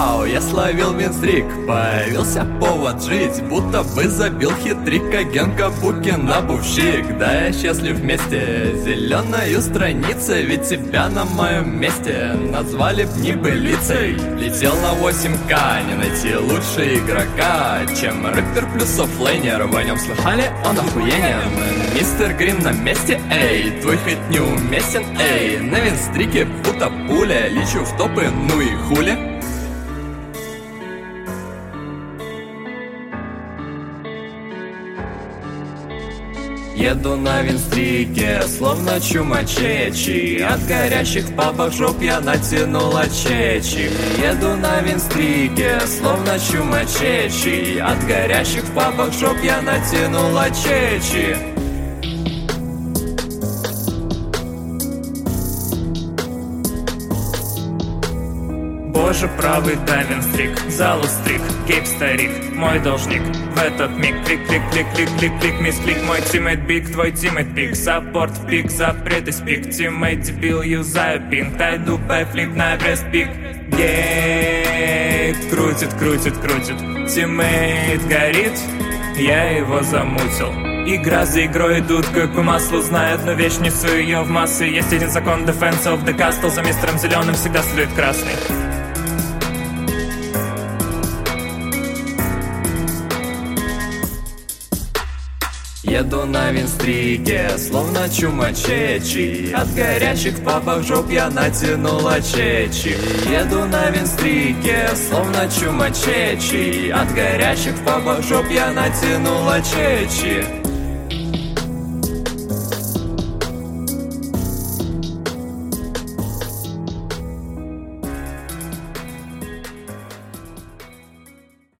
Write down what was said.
вау, я словил винстрик. Появился повод жить, будто бы забил хитрик. Агент Букин, обувщик. Да, я счастлив вместе, зеленою страницей. Ведь тебя на моем месте назвали б небылицей. Летел на 8К, не найти лучше игрока, чем рэпер плюс оффлейнер. В нем слыхали, он охуенен. Мистер Грин на месте, эй, твой хит неуместен, эй. На винстрике будто пуля, лечу в топы, ну и хули. Еду на винстрике, словно чумачечи. От горящих пабов жоп я натянула чечи. Еду на винстрике, словно чумачечи. От горящих пабов жоп я натянула чечи. Боже правый, дай винстрик, залу стрик, кейп старик, мой должник. В этот миг клик-клик-клик-клик-клик-клик, мисклик, мой тиммейт биг, твой тиммейт пик. Саппорт в пик, запрет из пик, тиммейт дебил, юзаю пинг. Тайду бэкфлип на Эверест пик. Гейт крутит, крутит, крутит, тиммейт горит, я его замутил. Игра за игрой идут как по маслу, знают, но вещь несу ее в массы. Есть один закон Defense of the Castle, за мистером зеленым всегда следует красный. Еду на винстрике, словно чумачечи. От горячих пабов жоп я натянула чечи. Еду на винстрике, словно чумачечи. От горячих пабов жоп я натянула чечи.